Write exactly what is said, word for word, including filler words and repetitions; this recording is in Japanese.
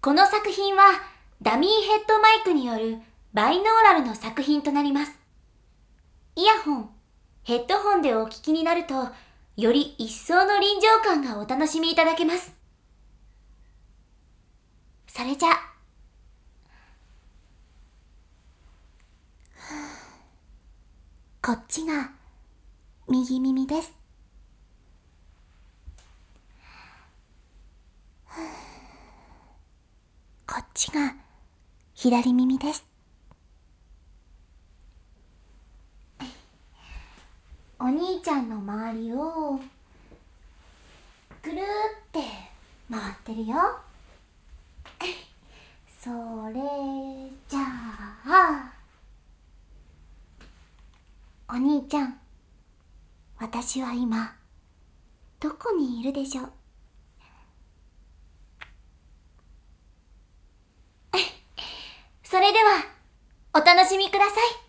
この作品はダミーヘッドマイクによるバイノーラルの作品となります。イヤホン、ヘッドホンでお聞きになると、より一層の臨場感がお楽しみいただけます。それじゃ、こっちが右耳です。こっちが左耳です。お兄ちゃんの周りをぐるーって回ってるよ。それじゃあ、お兄ちゃん、私は今どこにいるでしょう？それではお楽しみください。